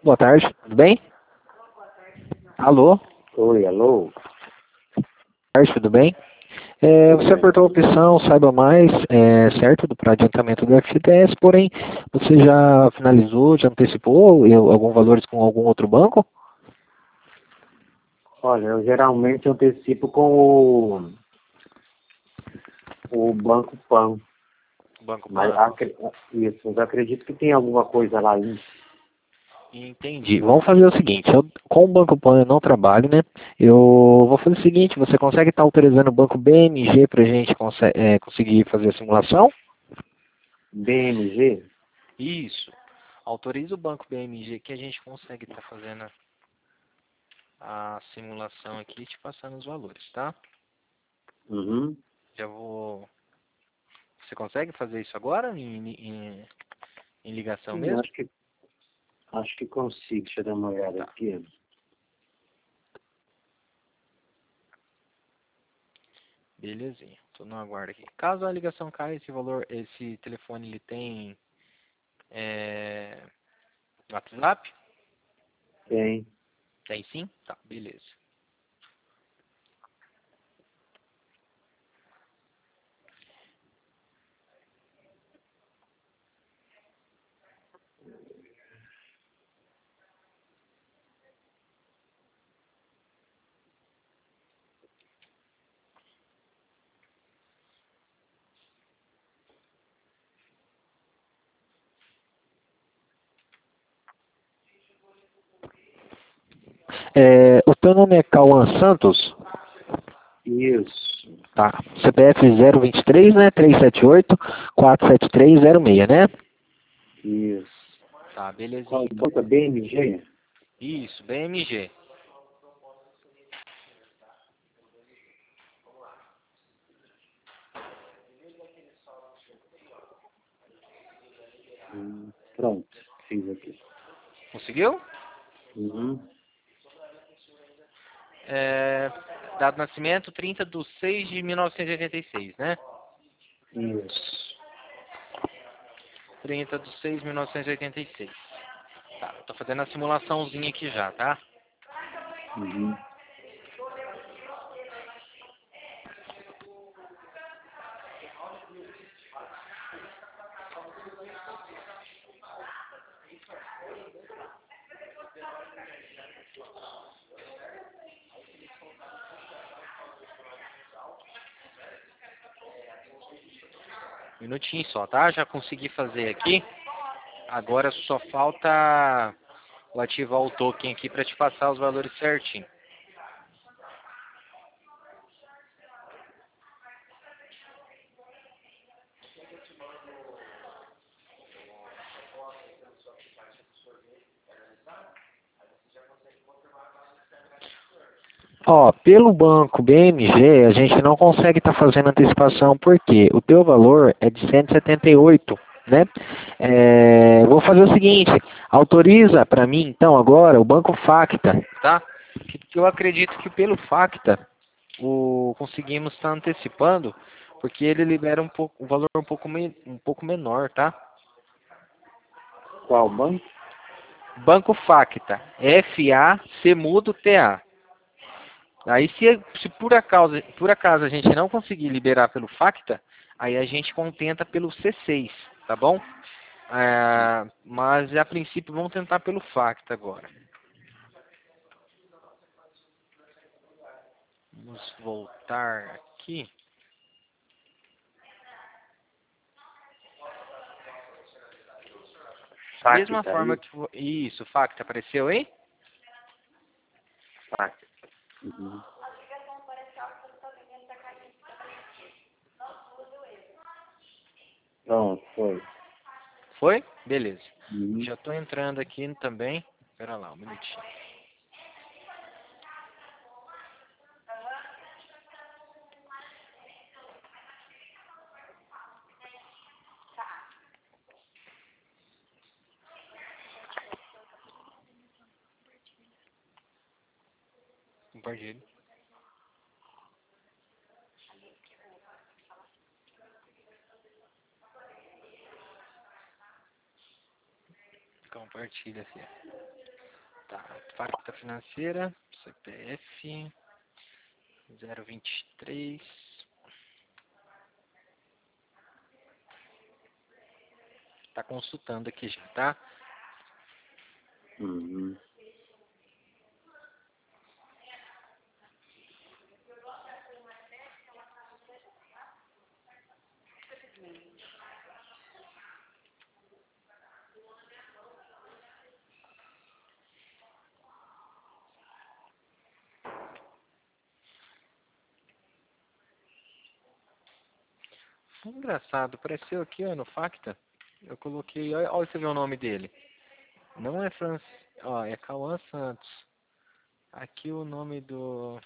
Boa tarde, tudo bem? Alô? Oi, alô? Boa tarde, tudo bem? Tudo Você bem? apertou a opção Saiba Mais, certo, para adiantamento do FGTS, porém, você já finalizou, já antecipou algum valores com algum outro banco? Olha, eu geralmente antecipo com o Banco Pan, Banco mas Pan? isso, eu acredito que tem alguma coisa lá ainda. Entendi. Vamos fazer o seguinte, com o Banco Pan eu não trabalho, né? Eu vou fazer o seguinte, você consegue estar autorizando o Banco BMG para a gente conseguir fazer a simulação? BMG? Isso. Autoriza o Banco BMG que a gente consegue estar fazendo a simulação aqui e te passando os valores, tá? Uhum. Já vou... Você consegue fazer isso agora em ligação Sim, mesmo? acho que consigo. Deixa eu dar uma olhada Tá. aqui. Belezinha. Tô no aguardo aqui. Caso a ligação caia, esse telefone ele tem WhatsApp? Tem. Tem sim? Tá, beleza. O teu nome é Cauã Santos? Isso. Tá. CPF 023, né? 378-47306, né? Isso. Tá, Qual belezinha o então. banco? É BMG? Isso, BMG. Pronto, fiz aqui. Conseguiu? Uhum. Dado de nascimento 30/6/1986, né? Isso. 30/6/1986. Tá, tô fazendo a simulaçãozinha aqui já, tá? Uhum. Minutinho só, tá? Já consegui fazer aqui. Agora só falta eu ativar o token aqui para te passar os valores certinho. Ó, pelo banco BMG, a gente não consegue estar fazendo antecipação, porque o teu valor é de 178, né? Vou fazer o seguinte, autoriza para mim, então, agora, o Banco Facta, tá? Que eu acredito que pelo Facta, conseguimos estar antecipando, porque ele libera um valor um pouco menor, tá? Qual banco? Banco Facta, FAC mudo TA. Aí se por acaso a gente não conseguir liberar pelo Facta, aí a gente contenta pelo C6, tá bom? Mas a princípio vamos tentar pelo Facta agora. Vamos voltar aqui. Mesma Facta forma aí. que... Isso, Facta apareceu aí? Facta. Uhum. Pronto, foi. Foi? Beleza. Uhum. Já estou entrando aqui também. Espera lá, um minutinho. Compartilhe. Compartilha, filho. Tá, Facta Financeira, CPF 023. Tá consultando aqui já, tá? Uhum. Engraçado, apareceu aqui, ó, no Facta. Eu coloquei, olha, você vê o nome dele. Não é ó, é Cauã Santos. Aqui o nome do...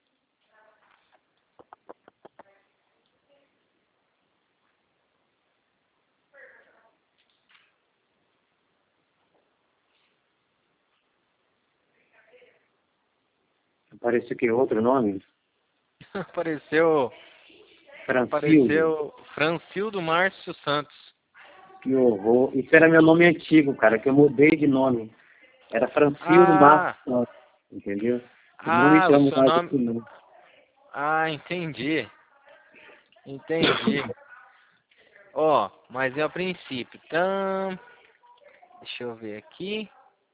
Apareceu aqui outro nome? Apareceu Francildo. Francildo Márcio Santos. Que horror. Isso era meu nome antigo, cara, que eu mudei de nome. Era Francildo Ah, Marcos, entendeu? Eu não me o chamo seu mais nome... assim, não. Ah, entendi. Entendi. Ó, mas é a princípio. Então, deixa eu ver aqui.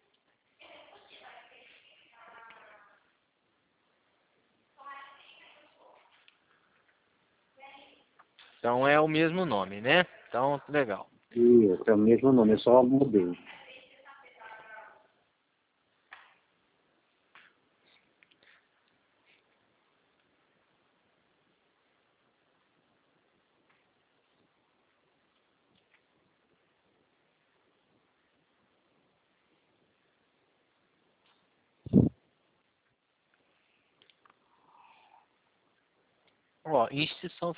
Então é o mesmo nome, né? Então, legal. Isso, é o mesmo nome, eu só mudei. Ó, instituição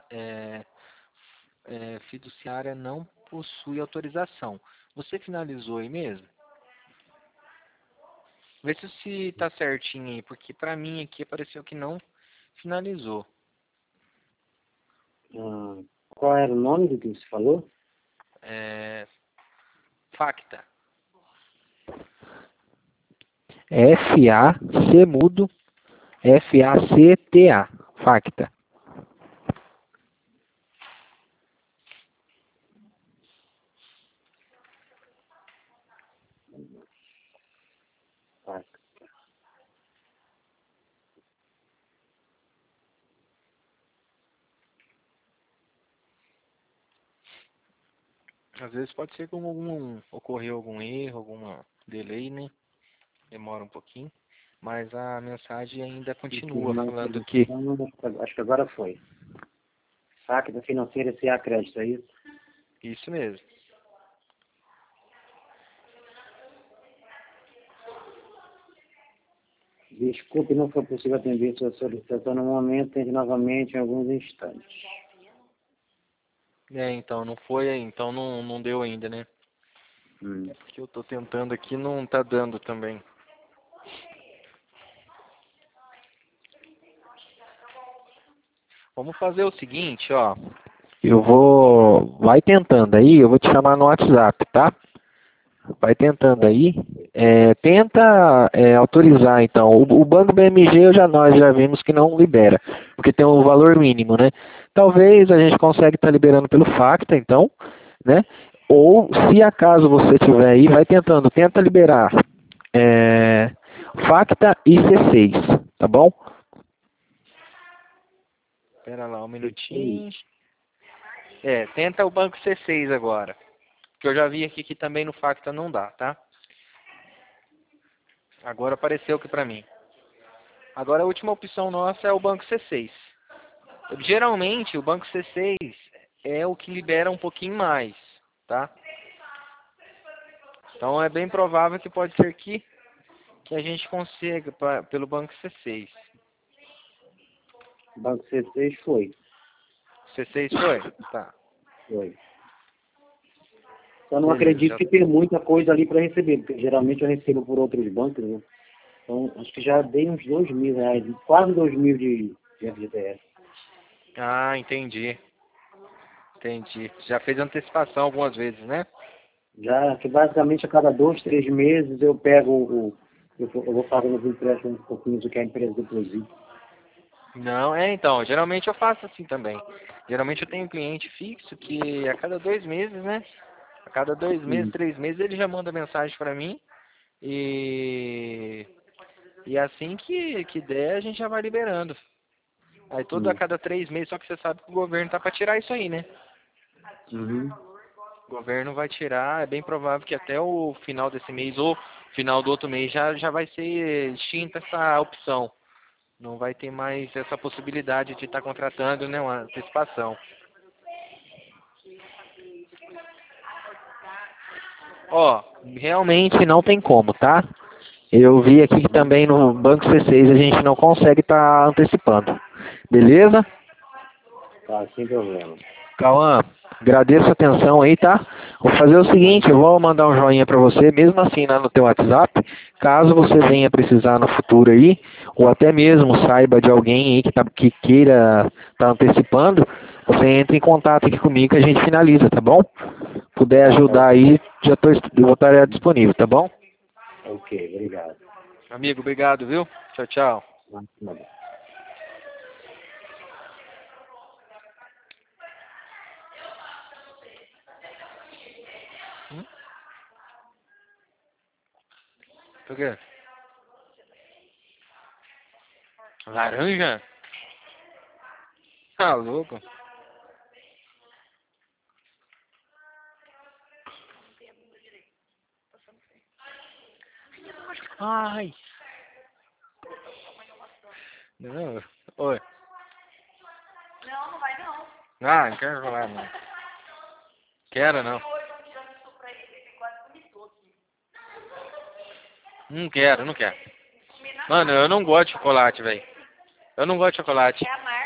fiduciária não possui autorização. Você finalizou aí mesmo? Vê se tá certinho aí, porque pra mim aqui apareceu que não finalizou. Ah, qual era o nome do que você falou? É, Facta. F-A-C mudo, F-A-C-T-A, Facta. Ah, Às vezes pode ser que ocorreu algum erro, alguma delay, né? Demora um pouquinho. Mas a mensagem ainda continua falando que... acho que agora foi. Saque da financeira C.A. Crédito, é isso? Isso mesmo. Desculpe, não foi possível atender sua solicitação no momento, tente novamente em alguns instantes. Então não foi, então não deu ainda, né? Hum. É porque eu tô tentando aqui, não tá dando também. Vamos fazer o seguinte, ó. Vai tentando aí, eu vou te chamar no WhatsApp, tá? Vai tentando aí. Tenta autorizar, então. O Banco BMG nós já vimos que não libera, porque tem um valor mínimo, né? Talvez a gente consiga estar liberando pelo Facta, então, né? Ou, se acaso você tiver aí, vai tentando. Tenta liberar Facta e C6, tá bom? Espera lá um minutinho. Tenta o banco C6 agora. Que eu já vi aqui que também no Facta não dá, tá? Agora apareceu aqui pra mim. Agora a última opção nossa é o banco C6. Geralmente o banco C6 é o que libera um pouquinho mais, tá? Então é bem provável que pode ser que a gente consiga pelo banco C6. Banco C6 foi. C6 foi? Tá. Foi. Só não Beleza, acredito já. que tem muita coisa ali para receber, porque geralmente eu recebo por outros bancos, né? Então, acho que já dei uns R$ 2.000, quase 2.000 de FGTS. Ah, entendi. Entendi. Já fez antecipação algumas vezes, né? Já que basicamente a cada 2, 3 meses eu pego eu vou fazendo os empréstimos um pouquinho do que a empresa deposita. Não, então, geralmente eu faço assim também. Geralmente eu tenho um cliente fixo que a cada 2 meses, né? A cada 2 meses, 3 meses ele já manda mensagem para mim e assim que der a gente já vai liberando. Aí todo a cada 3 meses, só que você sabe que o governo tá para tirar isso aí, né? Uhum. O governo vai tirar, é bem provável que até o final desse mês ou final do outro mês já vai ser extinta essa opção. Não vai ter mais essa possibilidade de estar contratando, né, uma antecipação. Ó, realmente não tem como, tá? Eu vi aqui que também no Banco C6 a gente não consegue estar antecipando. Beleza? Tá, sem problema. Cauã, agradeço a atenção aí, tá? Vou fazer o seguinte, eu vou mandar um joinha pra você, mesmo assim lá no teu WhatsApp, caso você venha precisar no futuro aí, ou até mesmo saiba de alguém aí que queira estar antecipando, você entra em contato aqui comigo que a gente finaliza, tá bom? Puder ajudar aí, eu vou estar disponível, tá bom? Ok, obrigado. Amigo, obrigado, viu? Tchau, tchau. Por quê? Laranja? Tá louco? Ai. Não. Oi. Não, não vai não. Ah, não quero falar, não. Quero, não. Hoje eu tirando isso pra ele, ele quase vomitou aqui. Não quero, não quero. Mano, eu não gosto de chocolate, velho. Eu não gosto de chocolate. É amargo.